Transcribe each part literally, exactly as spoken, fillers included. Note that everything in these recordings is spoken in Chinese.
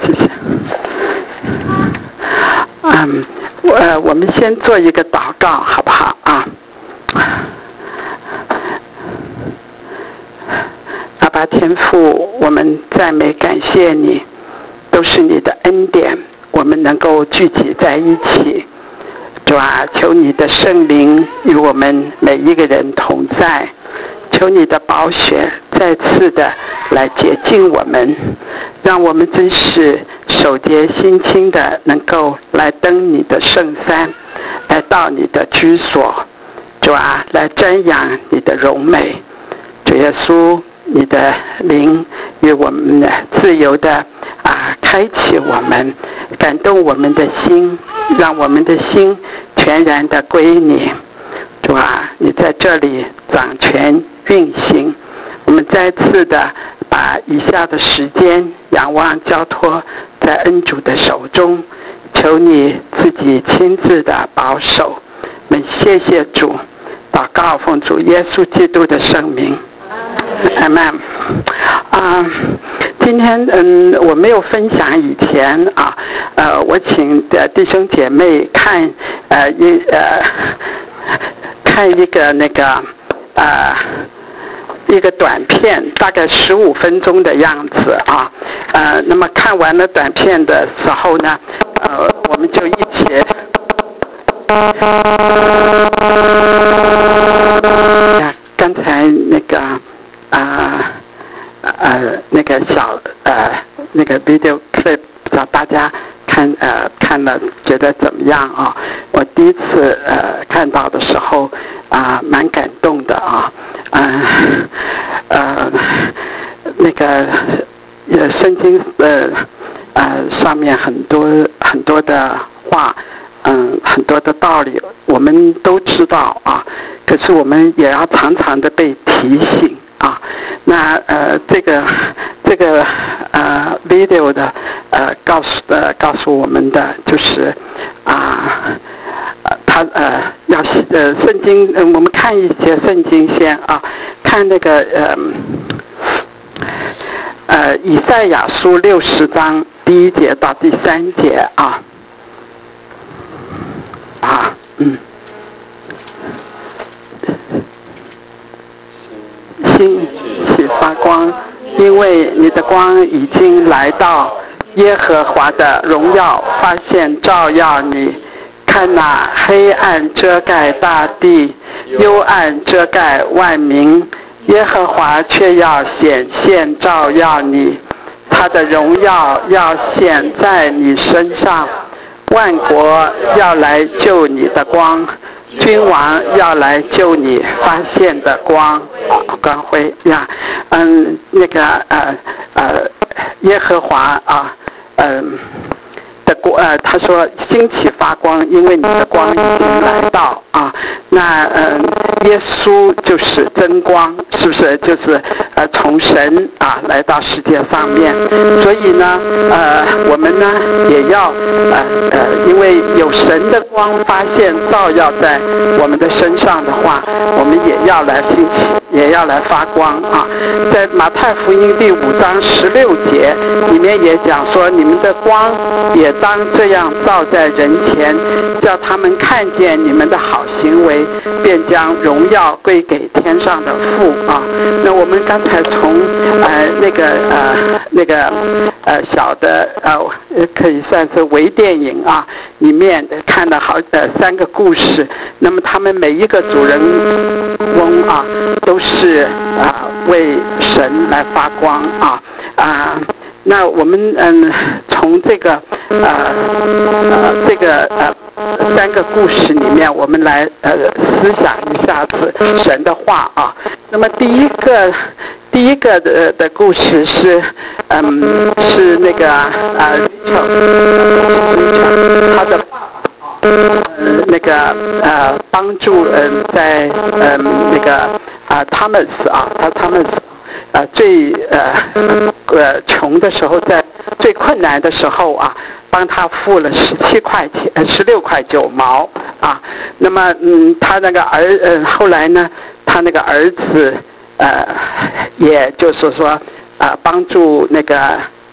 谢谢。嗯，呃，我们先做一个祷告，好不好啊？阿爸天父，我们赞美感谢你，都是你的恩典，我们能够聚集在一起。主啊，求你的圣灵与我们每一个人同在，求你的宝血再次的来洁净我们，让我们真是手洁心清的能够来登你的圣山，来到你的居所。主啊，来瞻仰你的荣美。主耶稣，你的灵与我们自由的啊开启我们，感动我们的心，让我们的心全然的归你。主啊，你在这里掌权运行，我们再次的把以下的时间仰望交托在恩主的手中，求你自己亲自的保守。我们谢谢主，祷告奉主耶稣基督的圣名。阿们。啊，今天嗯，我没有分享以前啊，呃，我请的弟兄姐妹看呃一呃看一个那个呃一个短片，大概十五分钟的样子啊，呃，那么看完了短片的时候呢，呃，我们就一起。刚才那个啊 呃, 呃那个小呃那个 video clip， 不知道大家看呃看了觉得怎么样啊？我第一次呃看到的时候啊，蛮、呃、感动的啊，嗯 呃, 呃那个呃圣经呃呃上面很多很多的话。嗯，很多的道理我们都知道啊，可是我们也要常常的被提醒啊。那呃，这个这个呃 video 的呃告诉呃告诉我们的就是啊，呃他呃要呃圣经，呃我们看一些圣经先啊，看那个呃呃以赛亚书六十章第一节到第三节啊。啊，嗯，星起发光，因为你的光已经来到，耶和华的荣耀发现照耀你。看哪，黑暗遮盖大地，幽暗遮盖万民，耶和华却要显现照耀你，他的荣耀要显在你身上。万国要来救你的光，君王要来救你发现的光。光辉呀，嗯，那个呃呃，耶和华啊，嗯。的光呃，他说兴起发光，因为你的光已经来到啊。那嗯，耶稣就是真光，是不是？就是呃，从神啊来到世界上面。所以呢，呃，我们呢也要呃呃，因为有神的光发现照耀在我们的身上的话，我们也要来兴起，也要来发光啊。在马太福音第五章十六节里面也讲说，你们的光也当这样照在人前，叫他们看见你们的好行为，便将荣耀归给天上的父啊。那我们刚才从呃那个呃那个呃小的呃可以算是微电影啊里面看了好呃三个故事，那么他们每一个主人翁啊都是啊为神来发光啊啊。那我们嗯从这个呃呃这个呃三个故事里面，我们来呃思想一下子神的话啊。那么第一个第一个的的故事是嗯是那个呃他的爸爸呃那个呃帮助嗯、呃、在嗯、呃、那个啊他们啊他他们呃最呃呃穷的时候，在最困难的时候啊，帮他付了十七块钱呃十六块九毛啊。那么嗯他那个儿呃后来呢，他那个儿子呃也就是说呃帮助那个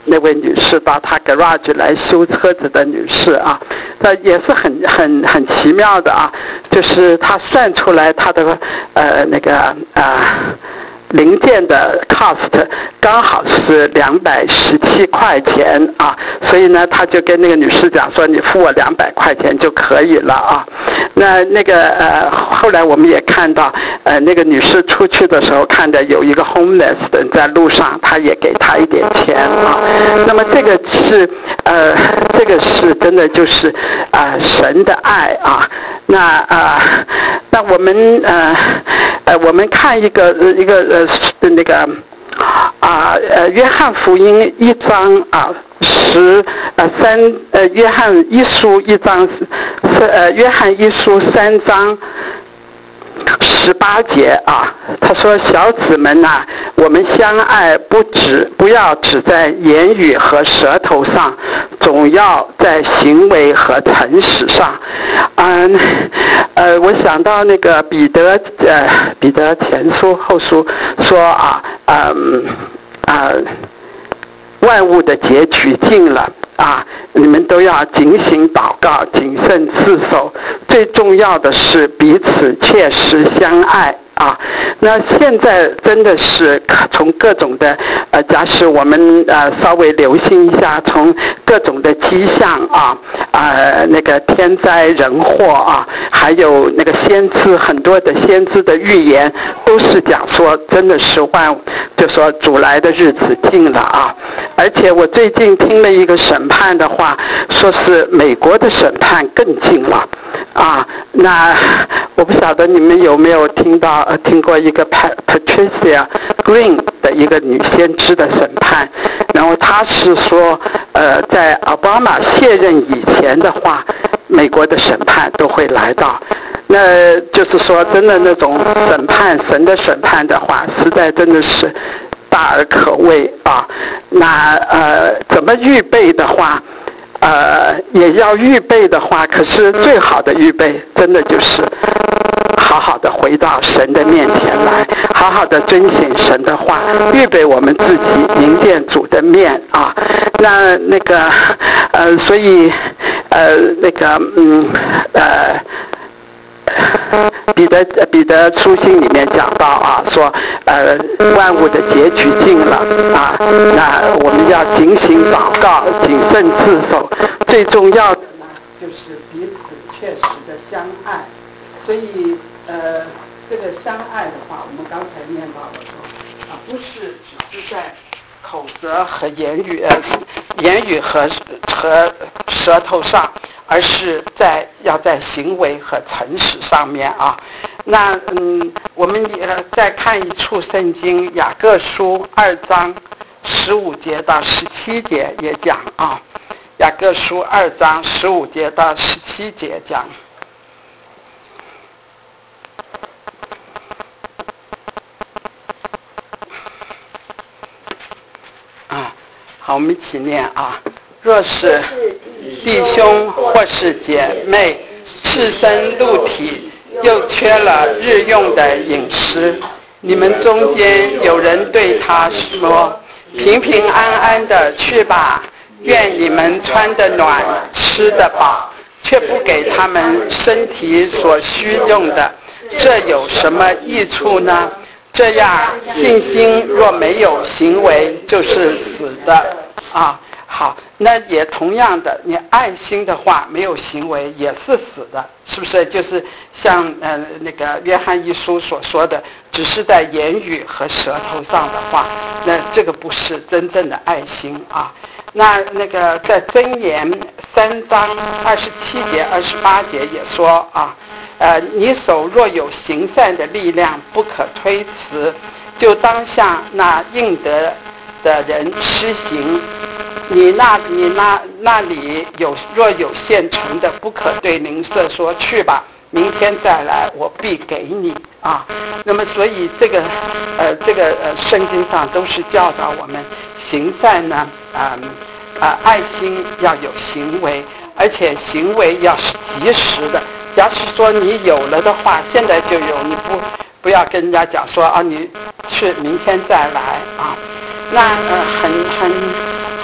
那位女士到她 garage 来修车子的女士啊，那也是很很很奇妙的啊，就是她算出来她的呃那个呃零件的 cost 刚好是两百十七块钱啊，所以呢，他就跟那个女士讲说，你付我两百块钱就可以了啊。那那个呃，后来我们也看到，呃，那个女士出去的时候，看到有一个 homeless 的在路上，他也给他一点钱啊。那么这个是呃，这个是真的就是啊、呃、神的爱啊。那啊、呃，那我们呃呃，我们看一个一个呃那个啊呃约翰福音一章啊十呃三呃约翰一书一章呃约翰一书三章十八节啊，他说小子们呐、啊，我们相爱不只不要只在言语和舌头上，总要在行为和诚实上。嗯呃，我想到那个彼得呃彼得前书后书说啊嗯啊。万物的结局近了啊！你们都要警醒祷告，谨慎自守。最重要的是彼此切实相爱啊！那现在真的是从各种的呃，假使我们呃稍微留心一下，从各种的迹象啊啊、呃、那个天灾人祸啊，还有那个先知很多的先知的预言，都是讲说真的是万就说主来的日子近了啊！而且我最近听了一个审判的话，说是美国的审判更近了啊。那我不晓得你们有没有听到呃听过一个 Patricia Green 的一个女先知的审判，然后她是说呃在奥巴马卸任以前的话，美国的审判都会来到。那就是说真的那种审判神的审判的话，实在真的是大而可畏啊！那呃，怎么预备的话，呃，也要预备的话，可是最好的预备，真的就是好好的回到神的面前来，好好的遵循神的话，预备我们自己迎见主的面啊。那那个呃，所以呃，那个嗯呃。彼得彼得书信里面讲到啊，说呃万物的结局近了啊，那我们要警醒祷告，谨慎自守，最重要的呢就是彼此确实的相爱。所以呃这个相爱的话，我们刚才念到的说啊，不是只是在口舌和言语呃言语和和舌头上，而是在要在行为和诚实上面啊。那嗯，我们也再看一处圣经，雅各书二章十五节到十七节也讲啊。雅各书二章十五节到十七节讲。啊，好，我们一起念啊。若是弟兄或是姐妹赤身露体，又缺了日用的饮食，你们中间有人对他说，平平安安的去吧，愿你们穿得暖，吃得饱，却不给他们身体所需用的，这有什么益处呢？这样信心若没有行为，就是死的啊。好，那也同样的，你爱心的话没有行为也是死的，是不是？就是像呃那个约翰一书所说的，只是在言语和舌头上的话，那这个不是真正的爱心啊。那那个在箴言三章二十七节、二十八节也说啊，呃，你手若有行善的力量，不可推辞，就当向那应得的人施行。你那你那那里有若有现成的，不可对邻舍说去吧，明天再来，我必给你啊。那么所以这个呃这个呃圣经上都是教导我们行善呢啊啊、呃、爱心要有行为，而且行为要是及时的。假使说你有了的话，现在就有，你不不要跟人家讲说啊，你去明天再来啊。那呃很很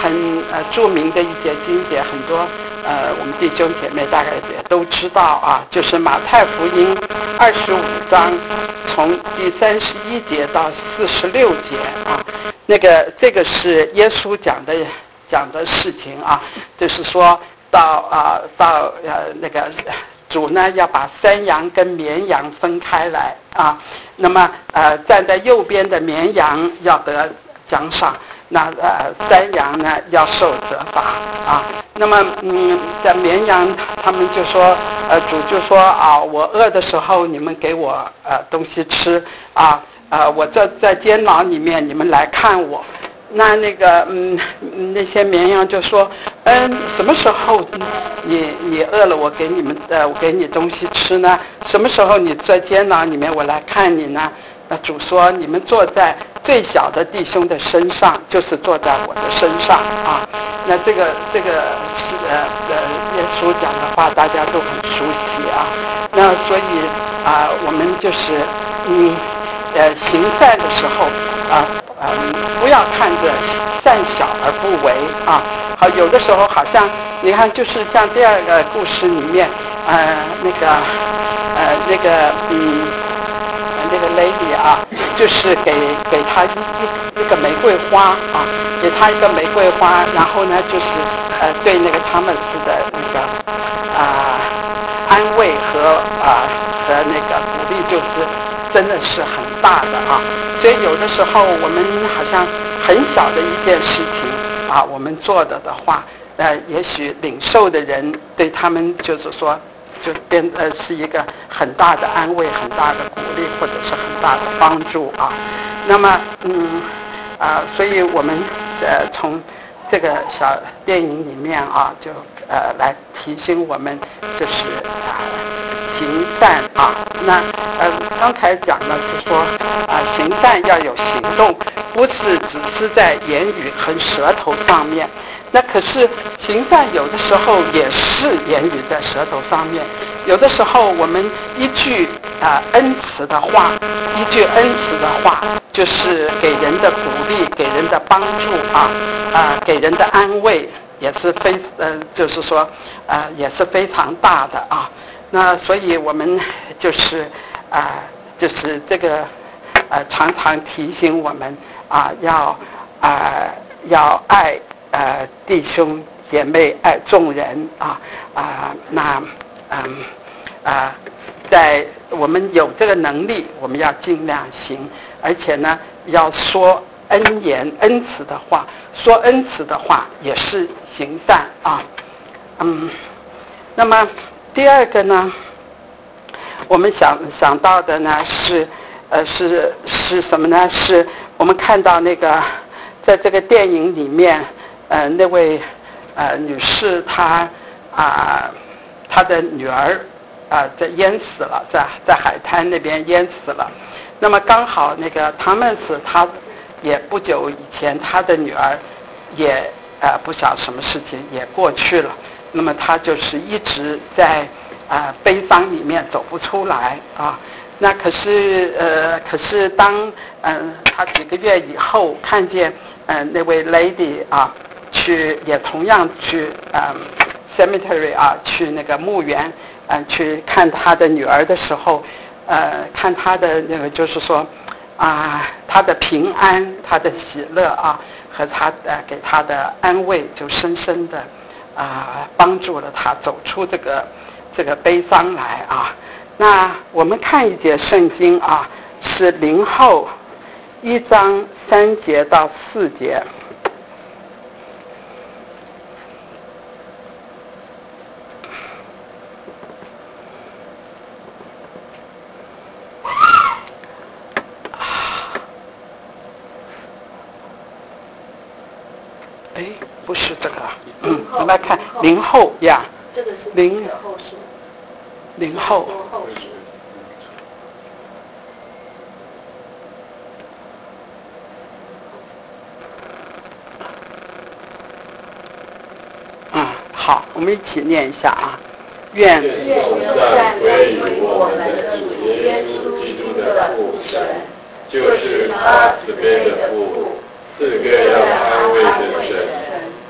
很呃著名的一节经节，很多呃我们弟兄姐妹大概也都知道啊，就是马太福音二十五章从第三十一节到四十六节啊，那个这个是耶稣讲的讲的事情啊，就是说到啊到呃那个主呢要把山羊跟绵羊分开来啊，那么呃站在右边的绵羊要得奖赏，那呃山羊呢要受责罚啊。那么嗯在绵羊他们就说呃主就说啊，我饿的时候你们给我呃东西吃啊，呃我这在监牢里面你们来看我。那那个嗯那些绵羊就说嗯什么时候你你饿了我给你们呃我给你东西吃呢？什么时候你在监牢里面我来看你呢？那主说你们坐在最小的弟兄的身上，就是坐在我的身上啊。那这个这个是呃呃耶稣讲的话大家都很熟悉啊。那所以啊、呃、我们就是嗯呃行善的时候啊嗯、呃、不要看着善小而不为啊。好，有的时候好像你看就是像第二个故事里面呃那个呃那个嗯那个 lady 啊，就是给给他一一一个玫瑰花啊，给他一个玫瑰花，然后呢就是呃对那个汤姆斯的那个啊、呃、安慰和啊、呃、和那个鼓励，就是真的是很大的啊。所以有的时候我们好像很小的一件事情啊，我们做的的话，呃，也许领受的人对他们就是说。就变呃是一个很大的安慰，很大的鼓励，或者是很大的帮助啊。那么嗯啊、呃，所以我们呃从这个小电影里面啊，就呃来提醒我们，就是啊、呃、行善啊。那呃刚才讲的是说啊、呃、行善要有行动，不是只是在言语和舌头上面。那可是行善有的时候也是言语在舌头上面，有的时候我们一句啊、呃、恩慈的话，一句恩慈的话，就是给人的鼓励，给人的帮助啊啊、呃、给人的安慰，也是非呃就是说呃也是非常大的啊。那所以我们就是啊、呃、就是这个呃常常提醒我们啊、呃、要啊、呃、要爱。呃，弟兄姐妹爱众人啊啊、呃，那嗯啊、呃，在我们有这个能力，我们要尽量行，而且呢，要说恩言恩慈的话，说恩慈的话也是行善啊。嗯，那么第二个呢，我们想想到的呢是呃是是什么呢？是我们看到那个在这个电影里面。呃，那位呃女士她啊、呃，她的女儿啊、呃、在淹死了，在在海滩那边淹死了。那么刚好那个汤姆斯他也不久以前他的女儿也呃不晓什么事情也过去了。那么他就是一直在啊、呃、悲伤里面走不出来啊。那可是呃可是当嗯、呃、他几个月以后看见嗯、呃、那位 lady 啊。去也同样去嗯 cemetery 啊，去那个墓园嗯、呃、去看他的女儿的时候，呃看他的那个就是说啊他的平安，他的喜乐啊和他呃给他的安慰，就深深的啊帮助了他走出这个这个悲伤来啊。那我们看一节圣经啊，是林后一章三节到四节。哎，不是这个，嗯，我们来看零后呀， 这个是零后数， 零后，嗯，好，我们一起念一下啊，愿愿颂赞归于我们的主耶稣基督的父神，就是他慈悲的父，赐各样安慰的神。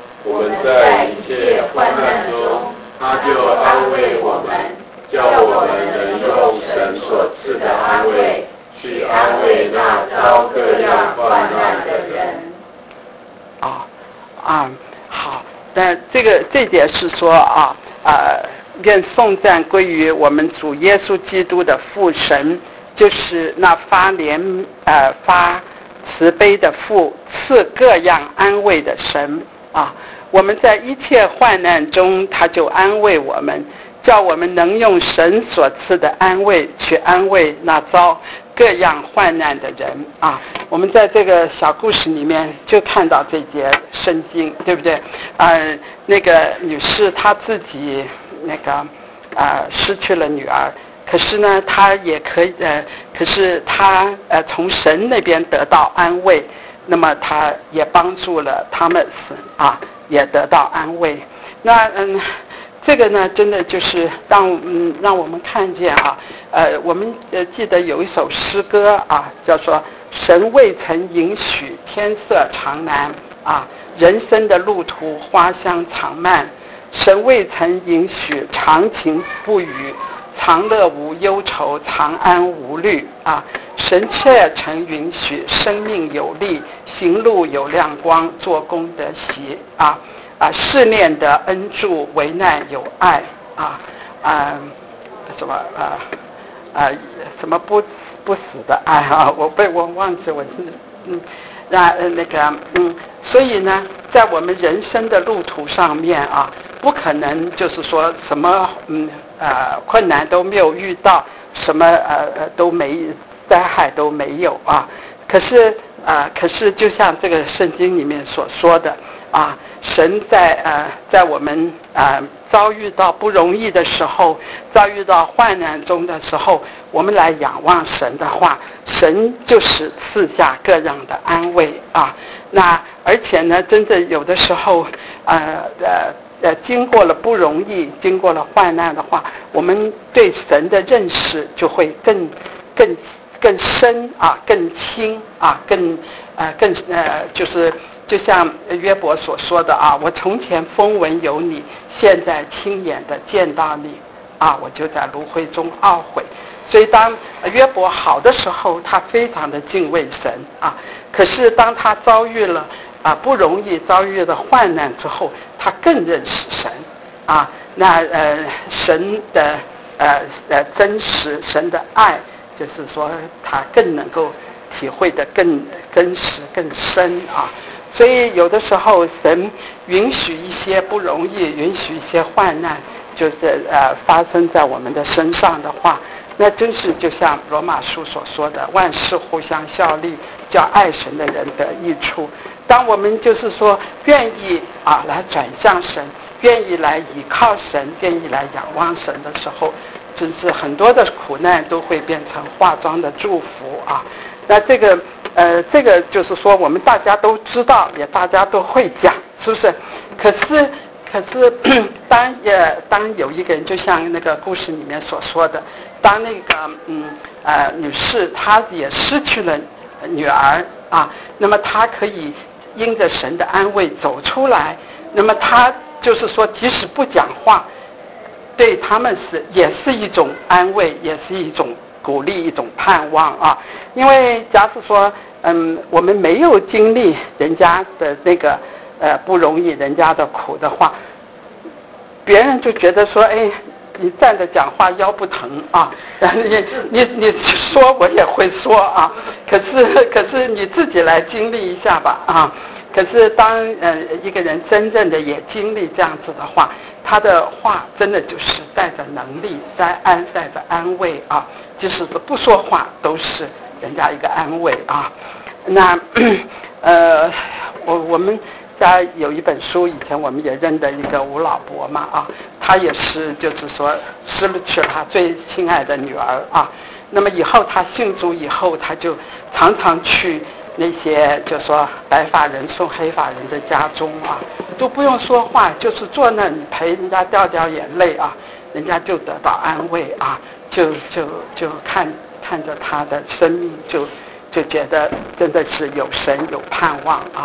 在一切患难中，他就安慰我们，叫我们能用神所赐的安慰去安慰那遭各样患难的人。 啊啊，好，那这个这节是说啊，呃，愿颂赞归于我们主耶稣基督的父神，就是那发怜呃发慈悲的父，赐各样安慰的神啊。我们在一切患难中，他就安慰我们，叫我们能用神所赐的安慰去安慰那遭各样患难的人啊。我们在这个小故事里面就看到这节圣经，对不对？呃，那个女士她自己那个呃失去了女儿，可是呢，她也可以呃，可是她呃从神那边得到安慰，那么她也帮助了他们啊，也得到安慰。那嗯。这个呢，真的就是让嗯让我们看见啊，呃，我们呃记得有一首诗歌啊，叫做“神未曾允许天色常蓝啊，人生的路途花香常漫，神未曾允许长晴不雨，长乐无忧愁，长安无虑啊，神却曾允许生命有力，行路有亮光，做工得喜啊。啊，试炼的恩助，为难有爱啊啊，什么啊啊什么不不死的爱啊，我被我忘记我嗯那呃那个嗯，所以呢，在我们人生的路途上面啊，不可能就是说什么嗯呃困难都没有遇到，什么呃呃都没灾害都没有啊，可是啊、呃、可是就像这个圣经里面所说的。啊，神在呃，在我们呃遭遇到不容易的时候，遭遇到患难中的时候，我们来仰望神的话，神就是赐下各样的安慰啊。那而且呢，真的有的时候，呃呃呃，经过了不容易，经过了患难的话，我们对神的认识就会更更更深啊，更清啊，更呃更呃就是。就像约伯所说的啊，我从前风闻有你，现在亲眼的见到你啊，我就在炉灰中懊悔。所以当约伯好的时候，他非常的敬畏神啊，可是当他遭遇了啊不容易遭遇了患难之后，他更认识神啊，那呃神的呃呃真实，神的爱，就是说他更能够体会的更真实更深啊。所以有的时候神允许一些不容易，允许一些患难，就是呃发生在我们的身上的话，那真是就像罗马书所说的，万事互相效力，叫爱神的人得益处。当我们就是说愿意啊来转向神，愿意来倚靠神，愿意来仰望神的时候，真是很多的苦难都会变成化妆的祝福啊。那这个呃，这个就是说我们大家都知道，也大家都会讲，是不是？可是可是当也当有一个人，就像那个故事里面所说的，当那个嗯呃女士她也失去了女儿啊，那么她可以因着神的安慰走出来，那么她就是说即使不讲话，对他们是也是一种安慰，也是一种鼓励，一种盼望啊。因为假使说嗯我们没有经历人家的那个呃不容易，人家的苦的话，别人就觉得说哎你站着讲话腰不疼啊，你你你说我也会说啊，可是可是你自己来经历一下吧啊。可是当呃一个人真正的也经历这样子的话，他的话真的就是带着能力，带安带着安慰啊，即使是不说话都是人家一个安慰啊。那呃我我们家有一本书，以前我们也认得一个吴老伯嘛啊，他也是就是说失去了他最亲爱的女儿啊。那么以后他信主以后，他就常常去那些就说白发人送黑发人的家中啊，都不用说话，就是坐那里陪人家掉掉眼泪啊，人家就得到安慰啊，就就就看看着他的生命就就觉得真的是有神有盼望啊。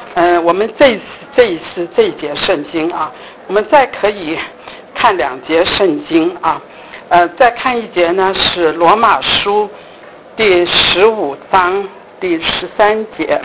嗯、呃，我们这一次这一次这一节圣经啊，我们再可以看两节圣经啊，呃，再看一节呢是罗马书第十五章第十三节。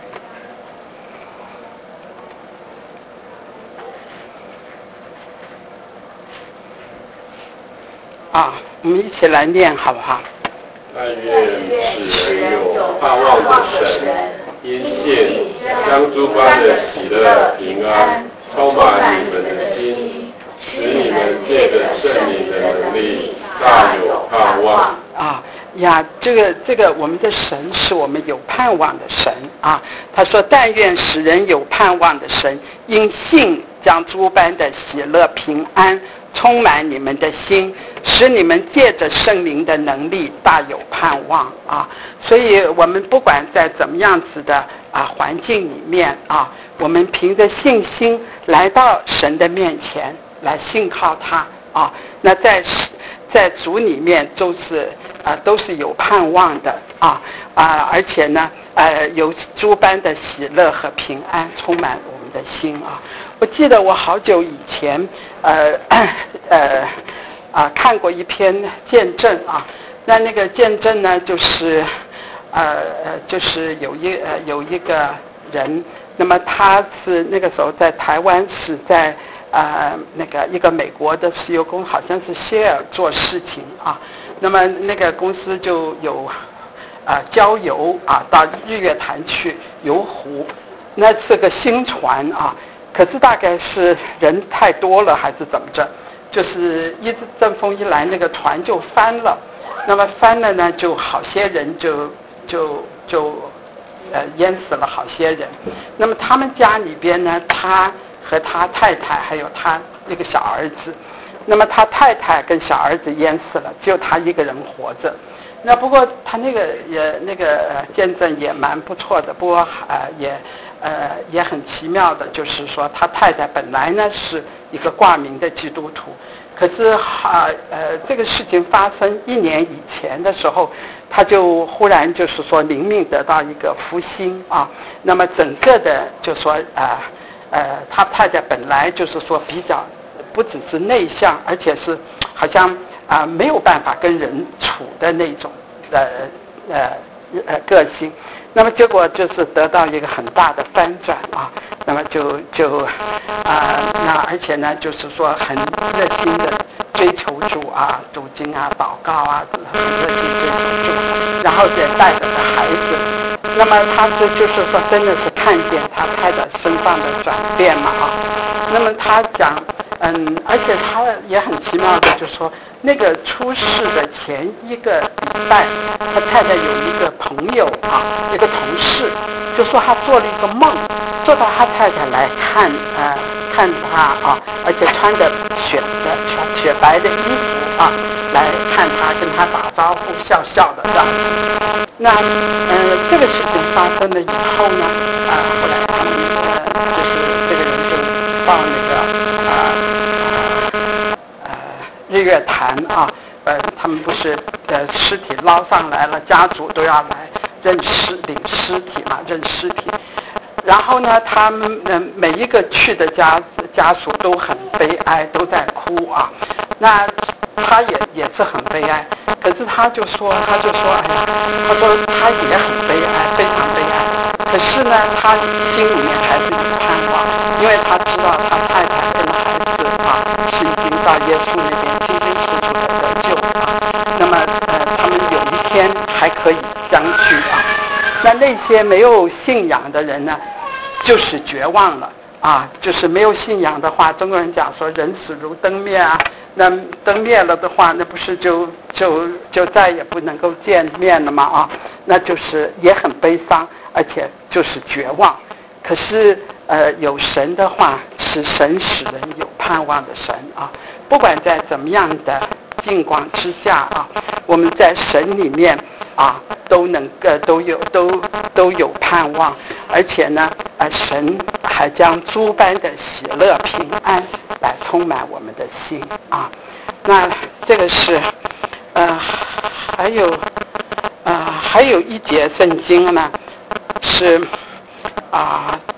啊，我们一起来念好不好？ 但愿使人有盼望的神，因信将诸般的喜乐平安充满你们的心，使你们借着圣灵的能力大有盼望。 啊呀，这个这个我们的神是我们有盼望的神啊。他说：“但愿使人有盼望的神，因信将诸般的喜乐平安充满你们的心，使你们借着圣灵的能力大有盼望啊。”所以我们不管在怎么样子的啊环境里面啊，我们凭着信心来到神的面前来信靠他啊。那在在主里面都是啊都是有盼望的啊啊，而且呢呃有诸般的喜乐和平安充满我们的心啊。我记得我好久以前呃呃啊看过一篇见证啊，那那个见证呢就是呃就是有一呃有一个人，那么他是那个时候在台湾是在呃，那个一个美国的石油公司好像是谢尔做事情啊，那么那个公司就有啊、呃、郊游啊到日月潭去游湖，那是个新船啊，可是大概是人太多了还是怎么着，就是一阵风一来那个船就翻了，那么翻了呢就好些人就就就呃淹死了好些人，那么他们家里边呢他和他太太还有他那个小儿子，那么他太太跟小儿子淹死了，只有他一个人活着。那不过他那个也那个、呃、见证也蛮不错的，不过呃也呃也很奇妙的，就是说他太太本来呢是一个挂名的基督徒，可是啊 呃, 呃这个事情发生一年以前的时候，他就忽然就是说灵命得到一个复兴啊，那么整个的就说啊。呃呃，他太太本来就是说比较不只是内向，而且是好像啊、呃、没有办法跟人处的那种呃呃呃个性，那么结果就是得到一个很大的翻转啊，那么就就啊、呃、那而且呢就是说很热心的追求主啊，读经啊，祷告啊，很热心追求主，然后也带着个孩子。那么他这就是说真的是看见他太太身上的转变嘛啊，那么他讲嗯，而且他也很奇妙的就是说那个出事的前一个礼拜，他太太有一个朋友啊，一个同事就说他做了一个梦，做到他太太来看呃看他啊，而且穿着雪的雪白的衣服啊来看他，跟他打招呼，笑笑的这样子。那呃这个事情发生了以后呢，啊、呃、后来他们呃就是这个人就到那个啊呃, 呃日月潭啊，呃他们不是呃尸体捞上来了，家族都要来认尸领尸体嘛，认尸体。然后呢，他们呃每一个去的家家属都很悲哀，都在哭啊。那他也也是很悲哀，可是他就说，他就说，哎呀，他说他也很悲哀，非常悲哀。可是呢，他心里面还是有盼望，因为他知道他太太跟孩子啊是已经到耶稣那边清清楚楚的得救啊。那么呃，他们有一天还可以相聚啊。那那些没有信仰的人呢，就是绝望了啊，就是没有信仰的话，中国人讲说人死如灯灭啊，那灯灭了的话，那不是就就就再也不能够见面了吗啊？那就是也很悲伤，而且就是绝望。可是呃，有神的话，是神使人有盼望的神啊，不管在怎么样的境况之下啊，我们在神里面啊都能呃都有都都有盼望，而且呢呃神还将诸般的喜乐平安来充满我们的心啊。那这个是呃还有呃还有一节圣经呢是啊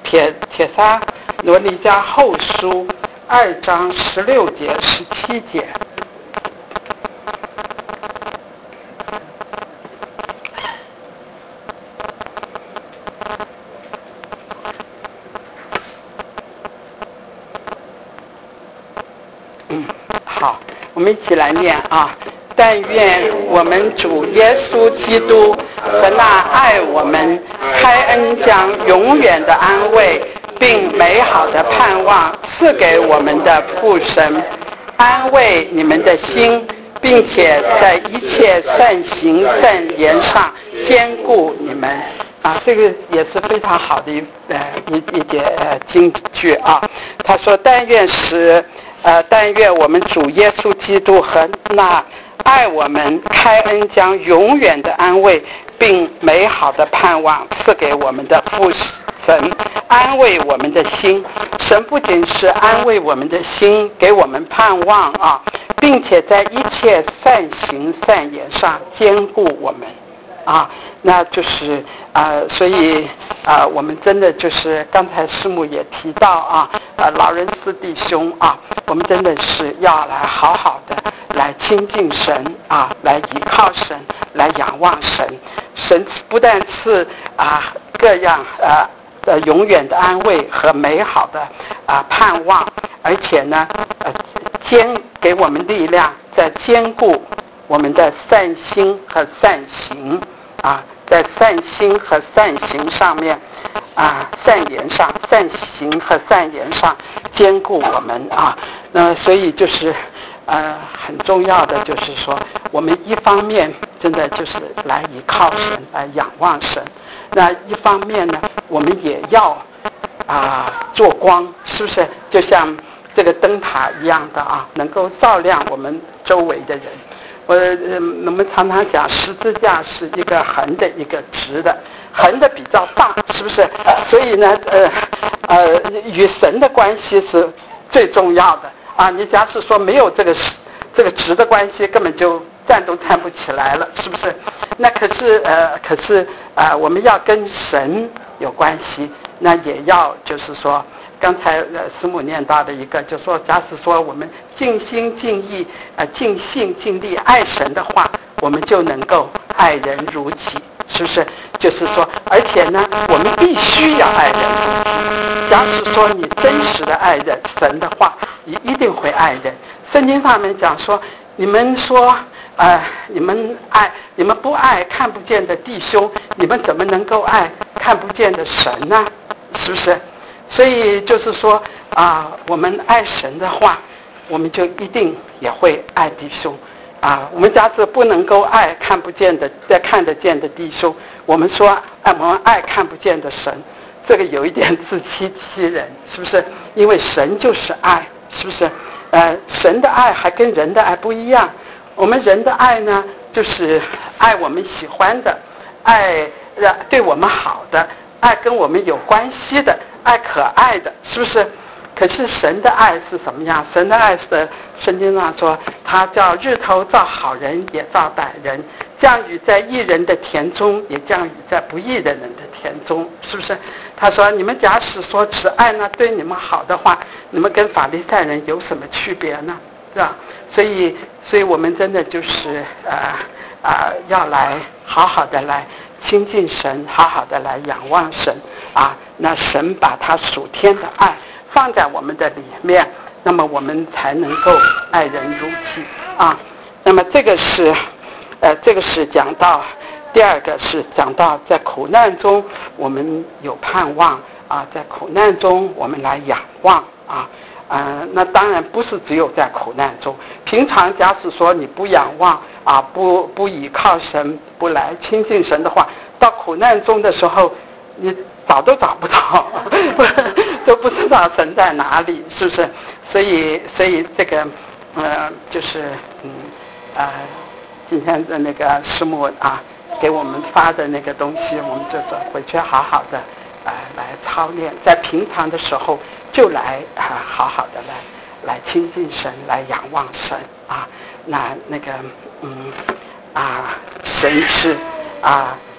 帖帖撒罗尼迦后书二章十六节十七节。嗯，好，我们一起来念啊。但愿我们主耶稣基督和那爱我们、开恩将永远的安慰并美好的盼望赐给我们的父神，安慰你们的心，并且在一切善行善言上坚固你们。啊，这个也是非常好的一呃一一节呃金句啊。他说：“但愿使呃但愿我们主耶稣基督和那爱我们、开恩将永远的安慰并美好的盼望赐给我们的父神，安慰我们的心。神不仅是安慰我们的心，给我们盼望啊，并且在一切善行善言上坚固我们啊。”那就是啊、呃，所以啊、呃，我们真的就是刚才师母也提到啊，呃，劳伦斯弟兄啊，我们真的是要来好好的来亲近神啊，来依靠神，来仰望神。神不但赐啊各样呃呃永远的安慰和美好的啊盼望，而且呢呃坚给我们力量，在坚固我们的善心和善行啊。在善心和善行上面啊，善言上，善行和善言上兼顾我们啊。那所以就是呃很重要的就是说，我们一方面真的就是来依靠神，来仰望神。那一方面呢，我们也要啊做光，是不是？就像这个灯塔一样的啊，能够照亮我们周围的人。我我们常常讲十字架是一个横的，一个直的，横的比较大，是不是？所以呢，呃呃，与神的关系是最重要的啊。你假使说没有这个这个直的关系，根本就站都站不起来了，是不是？那可是呃，可是啊、呃，我们要跟神有关系，那也要就是说。刚才呃师母念到的一个，就说假使说我们尽心尽意呃尽心尽力爱神的话，我们就能够爱人如己，是不是？就是说，而且呢，我们必须要爱人如己。假使说你真实的爱人神的话，你一定会爱人。圣经上面讲说，你们说呃你们爱你们不爱看不见的弟兄，你们怎么能够爱看不见的神呢？是不是？所以就是说啊，我们爱神的话，我们就一定也会爱弟兄啊。我们假设不能够爱看不见的、在看得见的弟兄，我们说啊，我们爱看不见的神，这个有一点自欺欺人，是不是？因为神就是爱，是不是？呃，神的爱还跟人的爱不一样。我们人的爱呢，就是爱我们喜欢的，爱对我们好的，爱跟我们有关系的。爱可爱的，是不是？可是神的爱是什么样？神的爱是圣经上说，他叫日头照好人也照歹人，降雨在义人的田中，也降雨在不义的人的田中，是不是？他说，你们假使说只爱那对你们好的话，你们跟法利赛人有什么区别呢？是吧？所以，所以我们真的就是呃啊、呃，要来好好的来亲近神，好好的来仰望神啊。那神把他属天的爱放在我们的里面，那么我们才能够爱人如己啊。那么这个是呃这个是讲到第二个是讲到在苦难中我们有盼望啊，在苦难中我们来仰望啊。呃，那当然不是只有在苦难中，平常假使说你不仰望啊，不不倚靠神，不来亲近神的话，到苦难中的时候，你找都找不到，都不知道神在哪里，是不是？所以，所以这个，呃，就是嗯啊、呃，今天的那个师母啊，给我们发的那个东西，我们就是回去好好的啊、呃、来操练，在平常的时候就来啊、呃、好好的来来亲近神，来仰望神啊。那那个嗯啊，神是啊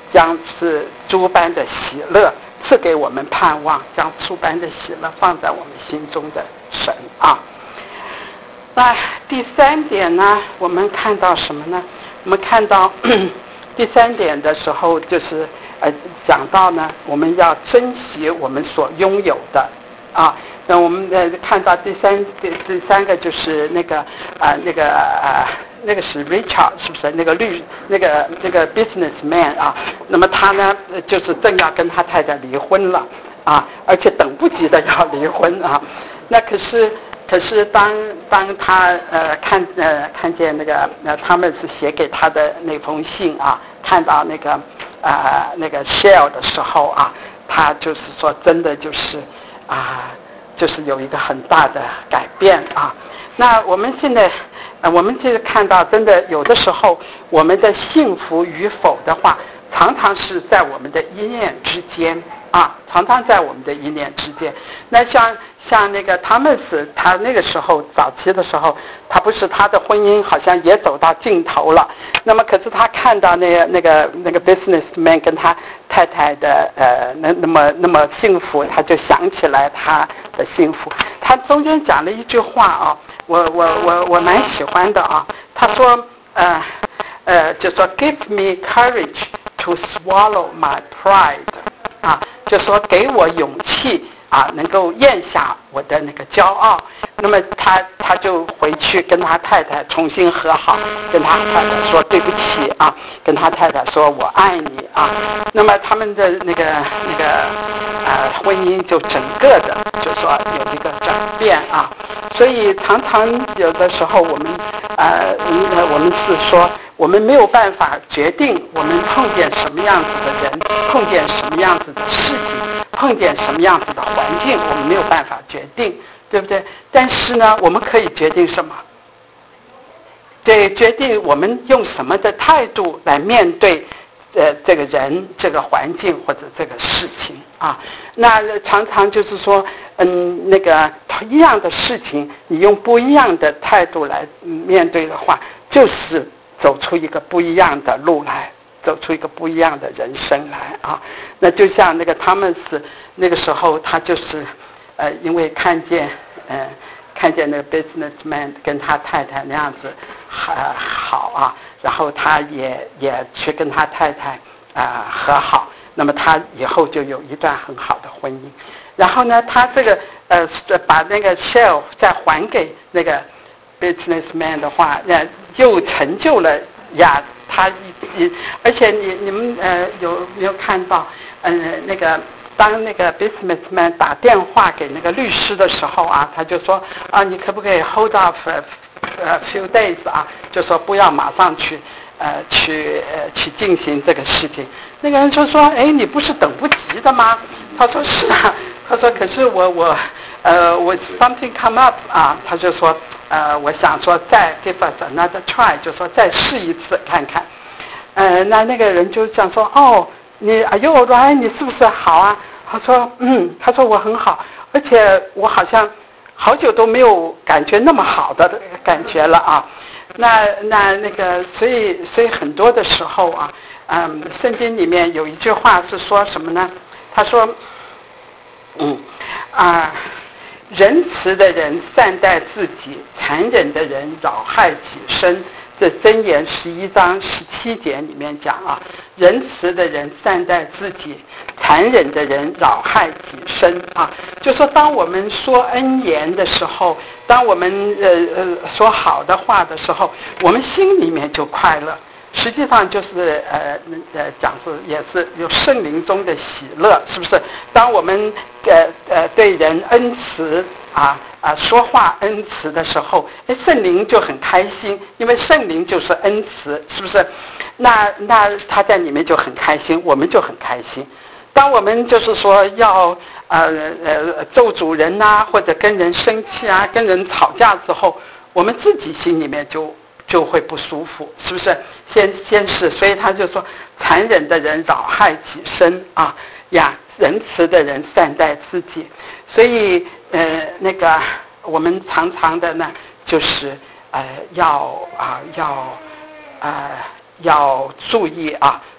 将是诸般的喜乐赐给我们盼望，将诸般的喜乐放在我们心中的神啊。那第三点呢，我们看到什么呢？我们看到第三点的时候，就是呃讲到呢，我们要珍惜我们所拥有的啊。那我们呃看到第三第第三个就是那个啊、呃、那个啊、呃、那个是 Richard 是不是那个律那个那个 businessman 啊？那么他呢就是正要跟他太太离婚了啊，而且等不及的要离婚啊。那可是。可是当当他呃看呃看见那个呃他们是写给他的那封信啊，看到那个啊、呃、那个 Shell 的时候啊，他就是说真的就是啊、呃、就是有一个很大的改变啊。那我们现在呃我们现在看到真的有的时候我们的幸福与否的话，常常是在我们的一念之间啊，常常在我们的一念之间。那像像那个汤姆斯，他那个时候早期的时候，他不是他的婚姻好像也走到尽头了。那么可是他看到那个那个那个 businessman 跟他太太的呃那那么那么幸福，他就想起来他的幸福。他中间讲了一句话啊，我我我我蛮喜欢的啊。他说呃呃就说 give me courage to swallow my pride 啊，就说给我勇气啊，能够咽下我的那个骄傲。那么他他就回去跟他太太重新和好，跟他太太说对不起啊，跟他太太说我爱你啊。那么他们的那个那个呃婚姻就整个的就说有一个转变啊。所以常常有的时候我们呃我们是说我们没有办法决定我们碰见什么样子的人，碰见什么样子的事情，碰见什么样子的环境，我们没有办法决定，对不对？但是呢，我们可以决定什么？对，决定我们用什么的态度来面对呃这个人、这个环境或者这个事情啊。那常常就是说，嗯，那个一样的事情，你用不一样的态度来面对的话，就是走出一个不一样的路来。走出一个不一样的人生来啊。那就像那个汤姆斯那个时候，他就是呃因为看见呃看见那个 businessman 跟他太太那样子呃好啊，然后他也也去跟他太太啊、呃、和好，那么他以后就有一段很好的婚姻。然后呢，他这个呃把那个 Shell 再还给那个 businessman 的话，那又成就了呀。他一，而且你你们呃有没有看到，嗯、呃、那个当那个 businessman 打电话给那个律师的时候啊，他就说啊，你可不可以 hold off 呃 few days 啊，就说不要马上去呃去呃去进行这个事情。那个人就说，哎，你不是等不及的吗？他说是啊，他说可是我我呃我 something come up 啊，他就说。呃，我想说再 give us another try， 就说再试一次看看。呃，那那个人就想说，哦，你 Are you alright？ 你是不是好啊？他说，嗯，他说我很好，而且我好像好久都没有感觉那么好的感觉了啊。那那那个，所以所以很多的时候啊，嗯，圣经里面有一句话是说什么呢？他说，嗯啊。仁慈的人善待自己，残忍的人扰害己身。这箴言十一章十七节里面讲啊，仁慈的人善待自己，残忍的人扰害己身啊。就说当我们说恩言的时候，当我们呃呃说好的话的时候，我们心里面就快乐。实际上就是呃呃讲是也是有圣灵中的喜乐，是不是？当我们呃呃对人恩慈啊啊说话恩慈的时候，哎，圣灵就很开心，因为圣灵就是恩慈，是不是？那那他在里面就很开心，我们就很开心。当我们就是说要呃呃咒诅人呐、啊，或者跟人生气啊，跟人吵架之后，我们自己心里面就就会不舒服，是不是？先先是，所以他就说，残忍的人扰害己身啊呀，仁慈的人善待自己。所以呃那个我们常常的呢，就是呃要啊要呃要注意啊，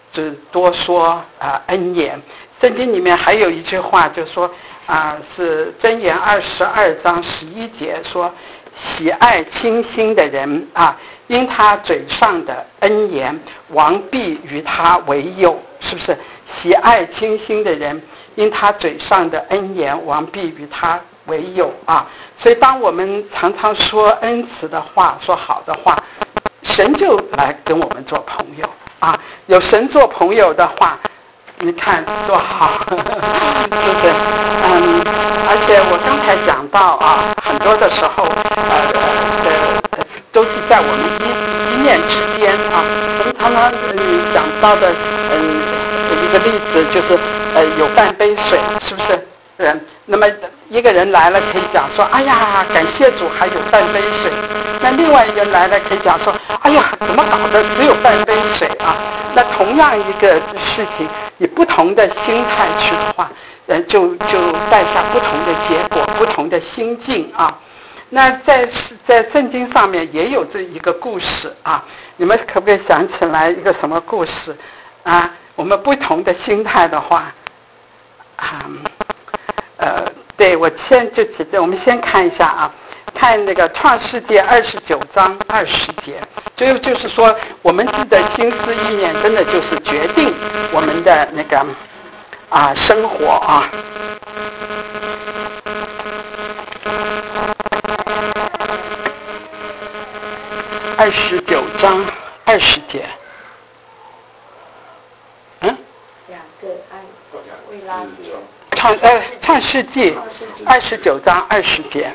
只多说啊、呃、恩言。圣经里面还有一句话就说啊、呃、是箴言二十二章十一节说，喜爱清心的人啊，因他嘴上的恩言，王必与他为友，是不是？喜爱清心的人，因他嘴上的恩言，王必与他为友啊。所以当我们常常说恩慈的话，说好的话，神就来跟我们做朋友啊。有神做朋友的话，你看多好，是不是？嗯，而且我刚才讲到啊，很多的时候，呃呃，都是在我们一一念之间啊。我们常常嗯讲到的，嗯，一个例子就是呃有半杯水，是不是？嗯，那么一个人来了可以讲说，哎呀，感谢主还有半杯水。那另外一个人来了可以讲说，哎呀，怎么搞的只有半杯水啊？那同样一个事情，以不同的心态去的话，呃，就就带下不同的结果，不同的心境啊。那在在圣经上面也有这一个故事啊，你们可不可以想起来一个什么故事啊？我们不同的心态的话，啊，呃，对，我先就起我们先看一下啊。看那个创世纪二十九章二十节，就就是说我们自己的心思意念真的就是决定我们的那个啊生活啊。二十九章二十节，嗯， 两个爱为拉结创呃创世纪二十九章二十节。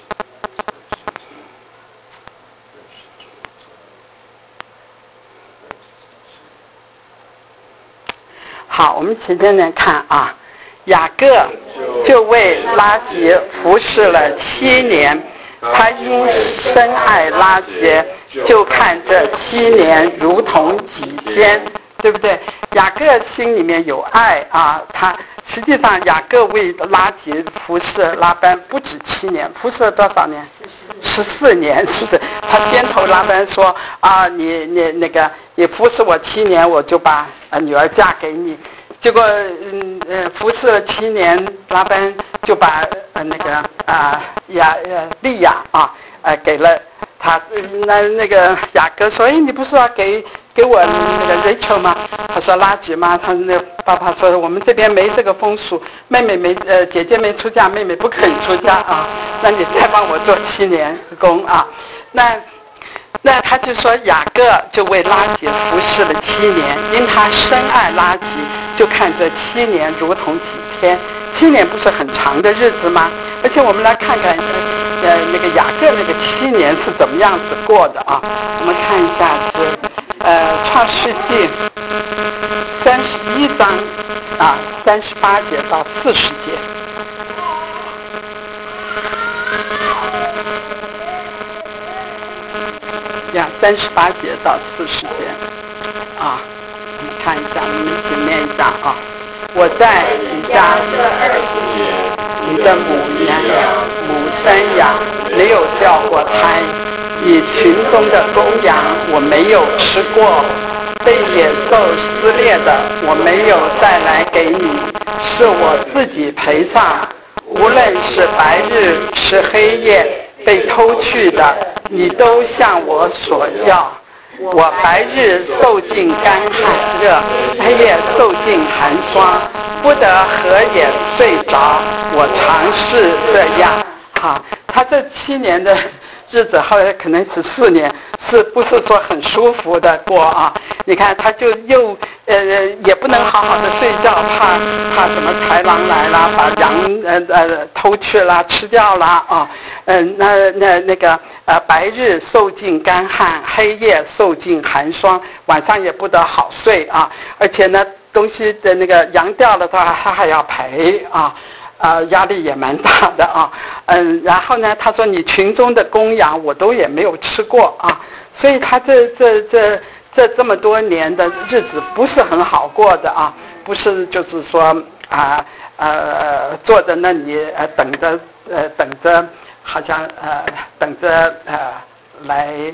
好，我们前面来看啊，雅各就为拉结服侍了七年，他因深爱拉结，就看这七年如同几天，对不对？雅各心里面有爱啊，他实际上雅各为拉结服侍拉班不止七年，服侍了多少年？十四年，是不是？他先头拉班说啊，你你那个你服侍我七年，我就把呃女儿嫁给你。结果嗯呃服侍了七年，拉班就把呃那个啊雅呃利亚啊呃给了他。那那个雅各说，哎，你不是要给给我那个 Rachel 吗？他说拉结吗？他那爸爸说我们这边没这个风俗，妹妹没呃姐姐没出嫁，妹妹不可以出嫁啊。那你再帮我做七年工啊。那那他就说雅各就为拉结服侍了七年，因他深爱拉结，就看这七年如同几天。七年不是很长的日子吗？而且我们来看看呃那个雅各那个七年是怎么样子过的啊。我们看一下是呃创世纪三十一章啊三十八节到四十节。呀，三十八节到四十节啊，你看一下，你们一起念一下啊。我在你家这二十年，你的母羊母山羊没有掉过胎，你群中的公羊我没有吃过，被野兽撕裂的我没有带来给你，是我自己赔上。无论是白日是黑夜被偷去的，你都向我索要。我白日受尽干旱热，黑夜受尽寒霜，不得合眼睡着。我常是这样。哈，他这七年的日子，后来可能十四年，是不是说很舒服的过啊？你看，他就又呃也不能好好的睡觉，怕怕什么豺狼来了，把羊呃呃偷去了，吃掉了啊。嗯、呃，那那那个呃白日受尽干旱，黑夜受尽寒霜，晚上也不得好睡啊。而且呢，东西的那个羊掉了的话，他还要赔啊。呃，压力也蛮大的啊，嗯，然后呢，他说你群中的公羊我都也没有吃过啊，所以他这这这这这么多年的日子不是很好过的啊，不是就是说啊呃坐在那里呃等着呃等着，好像呃等着呃来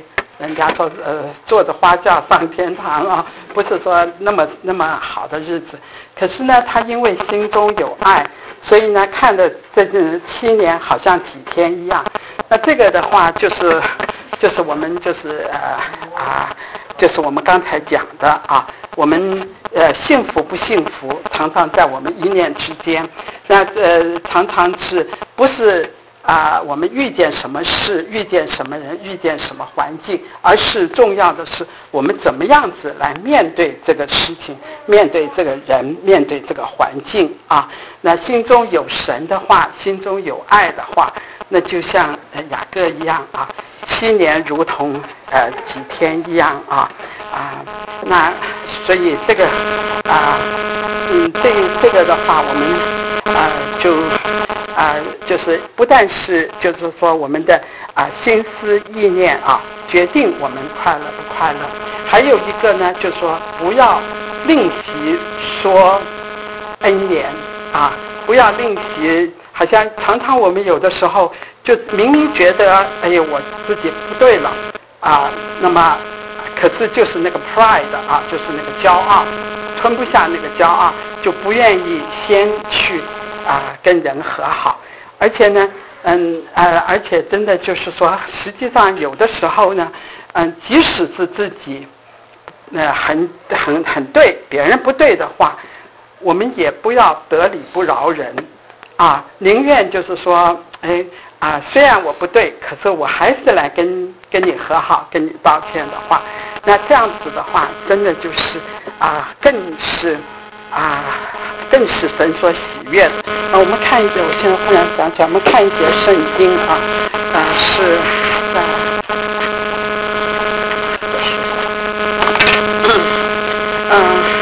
人家说呃坐着花轿上天堂啊，不是说那么那么好的日子。可是呢，他因为心中有爱，所以呢看的这七年好像几天一样。那这个的话就是就是我们就是呃啊就是我们刚才讲的啊，我们呃幸福不幸福常常在我们一念之间。那呃常常是不是啊、呃，我们遇见什么事，遇见什么人，遇见什么环境，而是重要的是我们怎么样子来面对这个事情，面对这个人，面对这个环境啊。那心中有神的话，心中有爱的话，那就像雅各一样啊，七年如同呃几天一样啊啊。那所以这个啊嗯这这个的话，我们啊就。啊、呃，就是不但是就是说我们的啊、呃、心思意念啊决定我们快乐不快乐，还有一个呢，就是说不要吝惜说恩言啊，不要吝惜，好像常常我们有的时候就明明觉得哎呀我自己不对了啊，那么可是就是那个 pride 啊，就是那个骄傲，吞不下那个骄傲，就不愿意先去。啊，跟人和好，而且呢，嗯呃，而且真的就是说，实际上有的时候呢，嗯，即使是自己，呃，很很很对，别人不对的话，我们也不要得理不饶人，啊，宁愿就是说，哎啊，虽然我不对，可是我还是来跟跟你和好，跟你道歉的话，那这样子的话，真的就是啊，更是。啊，更是神所喜悦的。啊，我们看一节，我现在忽然想起来，我们看一节圣经啊，啊是在，嗯。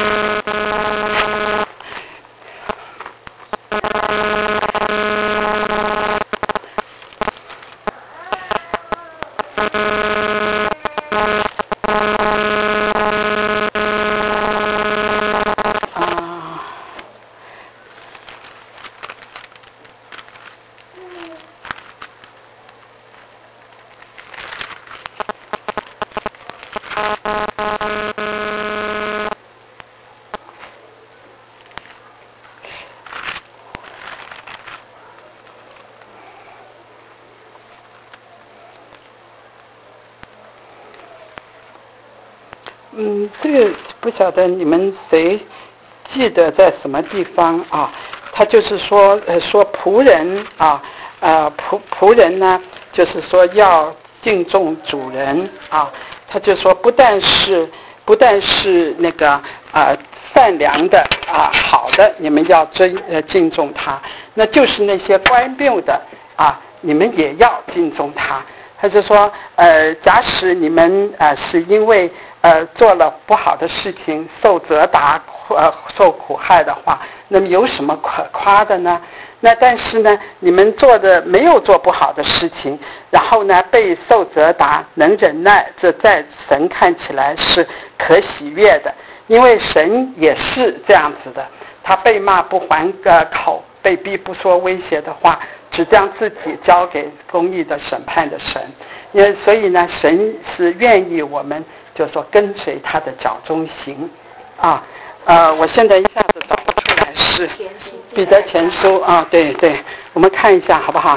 嗯，这个不晓得你们谁记得在什么地方啊？他就是说，呃，说仆人啊，呃，仆仆人呢，就是说要敬重主人啊。他就说，不但是不但是那个啊、呃、善良的啊好的，你们要尊呃敬重他，那就是那些乖谬的啊，你们也要敬重他。他就说，呃，假使你们呃是因为呃做了不好的事情受责打呃受苦害的话，那么有什么可夸的呢？那但是呢，你们做的没有做不好的事情，然后呢被受责打能忍耐，这在神看起来是可喜悦的，因为神也是这样子的，他被骂不还个口，被逼不说威胁的话，只将自己交给公义的审判的神。因为所以呢，神是愿意我们就说跟随他的脚中行啊。呃，我现在一下子找不出来是彼得前书啊，对对，我们看一下好不好？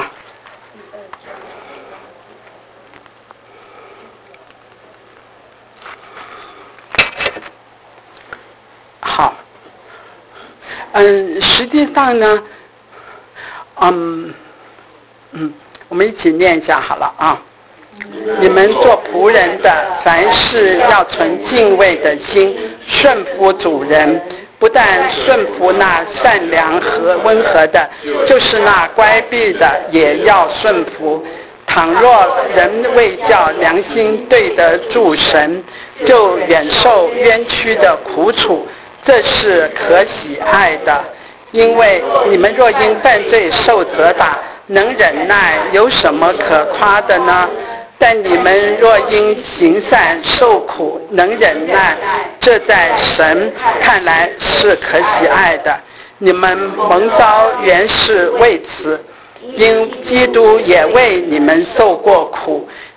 好，嗯，实际上呢，嗯嗯，我们一起念一下好了啊。你们做仆人的，凡事要存敬畏的心，顺服主人。不但顺服那善良和温和的，就是那乖僻的，也要顺服。倘若人为叫良心对得住神，就远受冤屈的苦楚，这是可喜爱的。因为你们若因犯罪受责打，能忍耐，有什么可夸的呢？但你们若因行善受苦，能忍耐，这在神看来是可喜爱的。你们蒙召原是为此，因基督也为你们受过苦，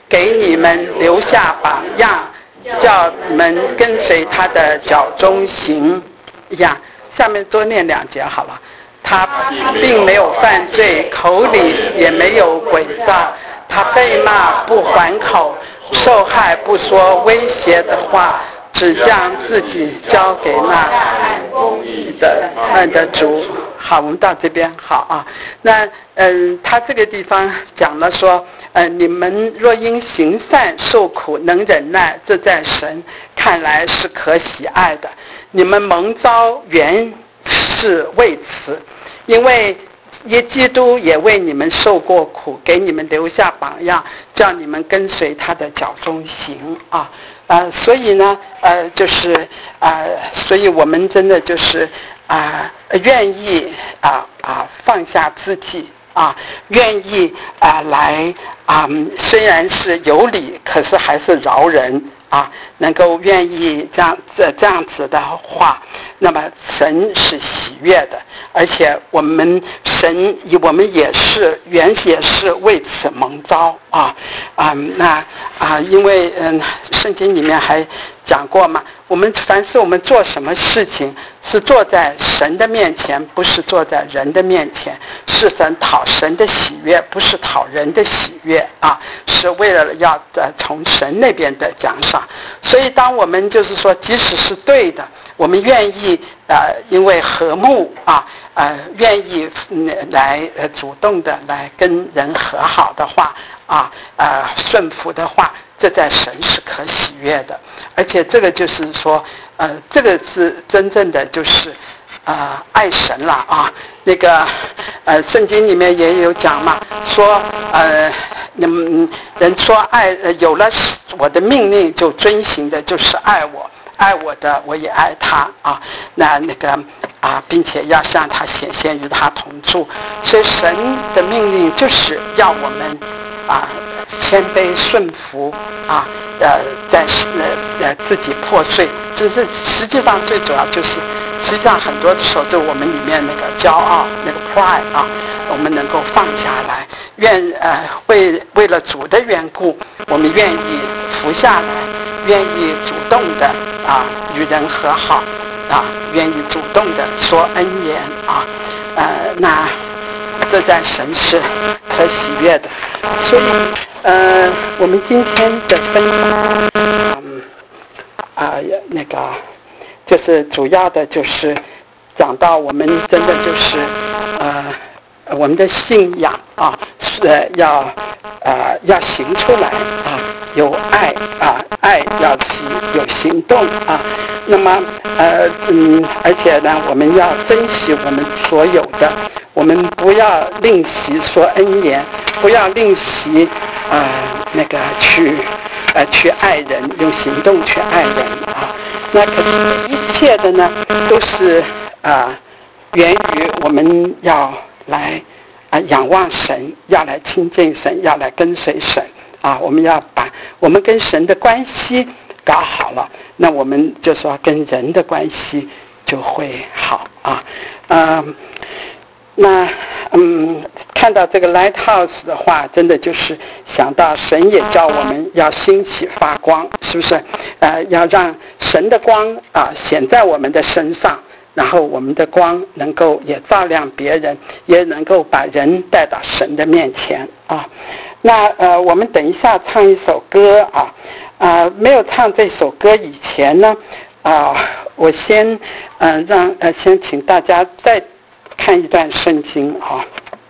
给你们留下榜样，叫你们跟随他的脚中行。呀，下面多念两节好了。他并没有犯罪，口里也没有诡诈，他被骂不还口，受害不说威胁的话，只将自己交给那公义的们的主。好，我们到这边好啊。那嗯，他这个地方讲了说，呃，你们若因行善受苦能忍耐，这在神看来是可喜爱的。你们蒙召原是为此，因为耶基督也为你们受过苦，给你们留下榜样，叫你们跟随他的脚中行啊。呃，所以呢，呃，就是呃，所以我们真的就是啊、呃，愿意啊啊、呃、放下自己啊，愿意啊、呃、来啊、呃，虽然是有理，可是还是饶人啊，能够愿意这样这这样子的话，那么神是喜悦的，而且我们神我们也是原也是为此蒙召啊啊那啊，因为嗯，圣经里面还讲过嘛，我们凡是我们做什么事情，是坐在神的面前，不是坐在人的面前，是神讨神的喜悦，不是讨人的喜悦啊，是为了要呃从神那边的奖赏。所以当我们就是说，即使是对的，我们愿意呃因为和睦啊呃愿意、嗯、来呃主动的来跟人和好的话啊呃顺服的话，这在神是可喜悦的。而且这个就是说呃这个是真正的就是呃爱神了啊。那个呃圣经里面也有讲嘛，说呃嗯人说爱呃有了我的命令就遵行的就是爱我，爱我的我也爱他啊。那那个啊，并且要向他显现与他同住。所以神的命令就是要我们啊谦卑顺服啊，呃在呃呃自己破碎，只是实际上最主要就是实际上很多的时候就我们里面那个骄傲那个 pride 啊，我们能够放下来，愿呃为为了主的缘故，我们愿意服下来，愿意主动的啊与人和好啊，愿意主动的说恩言啊，呃那这在神是可喜悦的。所以呃我们今天的分享嗯啊、呃、那个就是主要的就是讲到我们真的就是呃我们的信仰啊是要呃要行出来啊，有爱啊，爱要行有行动啊。那么呃嗯，而且呢，我们要珍惜我们所有的，我们不要吝惜说恩言，不要吝惜呃那个去呃去爱人，用行动去爱人啊。那可是一切的呢，都是啊、呃、源于我们要来啊、呃、仰望神，要来亲近神，要来跟随神啊。我们要把我们跟神的关系搞好了，那我们就说跟人的关系就会好啊。嗯，那嗯，看到这个 Lighthouse 的话，真的就是想到神也叫我们要兴起发光，是不是？呃，要让神的光啊、呃、显在我们的身上，然后我们的光能够也照亮别人，也能够把人带到神的面前啊。那呃，我们等一下唱一首歌啊。啊，没有唱这首歌以前呢，啊，我先嗯、呃、让呃先请大家再看一段圣经啊。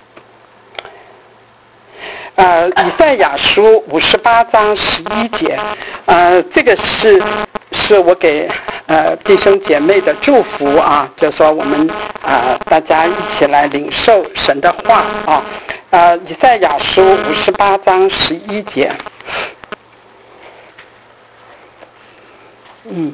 呃，以赛亚书五十八章十一节，呃，这个是是我给呃弟兄姐妹的祝福啊，就说我们啊、呃、大家一起来领受神的话啊。呃，以赛亚书五十八章十一节。嗯，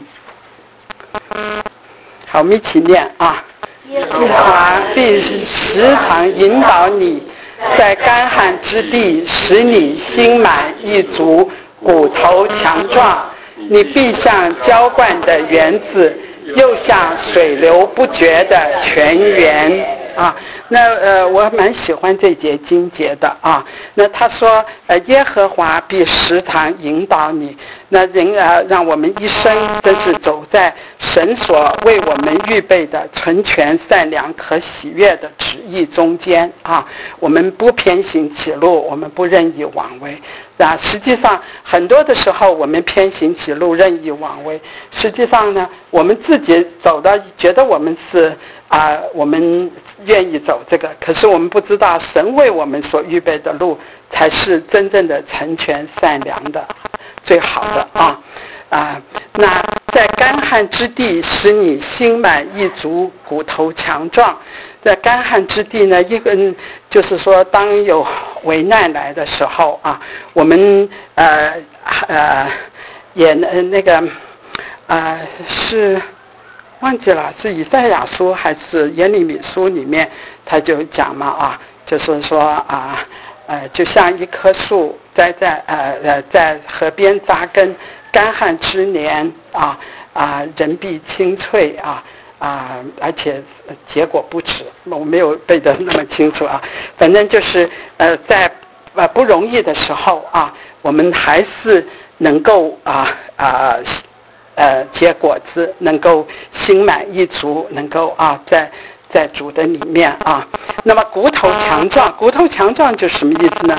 好，我们一起念啊。耶和华必时常引导你，在干旱之地，使你心满意足，骨头强壮。你必像浇灌的园子，又像水流不绝的泉源。 啊。那呃，我蛮喜欢这节经节的啊。那他说，呃，耶和华必时常引导你，那人啊、呃，让我们一生真是走在神所为我们预备的纯全、善良、可喜悦的旨意中间啊。我们不偏行己路，我们不任意妄为。啊，实际上很多的时候我们偏行己路，任意妄为。实际上呢，我们自己走的，觉得我们是啊、呃，我们愿意走这个，可是我们不知道神为我们所预备的路才是真正的成全、善良的、最好的啊啊！那在干旱之地，使你心满意足，骨头强壮。在干旱之地呢，一个就是说，当有危难来的时候啊，我们呃呃也那个呃是忘记了是以赛亚书还是耶利米书里面，他就讲嘛啊，就是说啊呃就像一棵树栽在呃呃在河边扎根，干旱之年啊啊人必青翠啊。啊，而且结果不止，我没有背得那么清楚啊。反正就是呃，在呃不容易的时候啊，我们还是能够啊啊呃结果子，能够心满意足，能够啊在在主的里面啊。那么骨头强壮，骨头强壮就什么意思呢？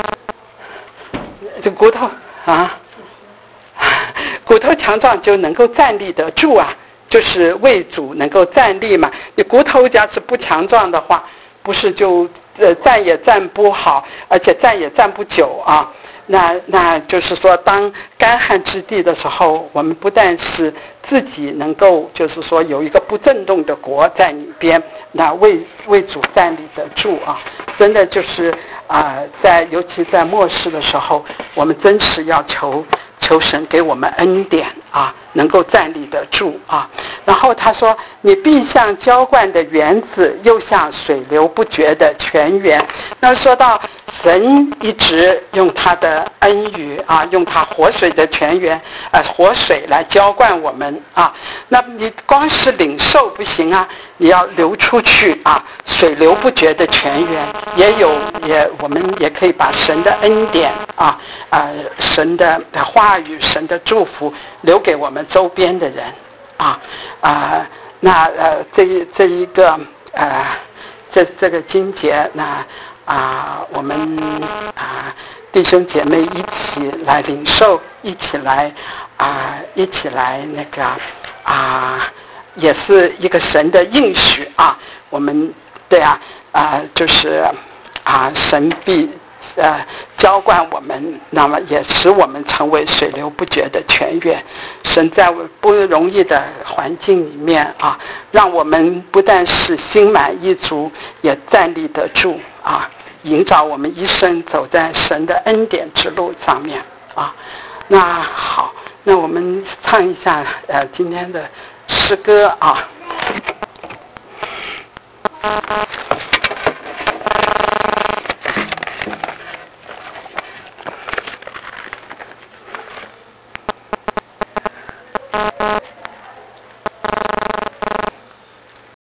这骨头啊，骨头强壮就能够站立得住啊。就是为主能够站立嘛，你骨头假是不强壮的话，不是就呃站也站不好，而且站也站不久啊。那那就是说，当干旱之地的时候，我们不但是自己能够，就是说有一个不震动的国在里边，那为为主站立得住啊，真的就是啊、呃，在尤其在末世的时候，我们真是要求。求神给我们恩典啊，能够站立得住啊。然后他说，你必像浇灌的园子，又像水流不绝的泉源。那说到神一直用他的恩雨啊，用他活水的泉源呃活水来浇灌我们啊。那你光是领受不行啊，你要流出去啊，水流不绝的泉源。也有也我们也可以把神的恩典啊啊、呃、神的话语、神的祝福留给我们周边的人啊啊、呃、那呃这一这一个呃这这个经节那啊、呃、我们啊、呃、弟兄姐妹一起来领受，一起来啊、呃、一起来那个啊、呃、也是一个神的应许啊。我们对啊啊、呃、就是啊神必呃浇灌我们，那么也使我们成为水流不绝的泉源。神在不容易的环境里面啊，让我们不但是心满意足，也站立得住啊，引导我们一生走在神的恩典之路上面啊。那好，那我们唱一下呃今天的诗歌啊。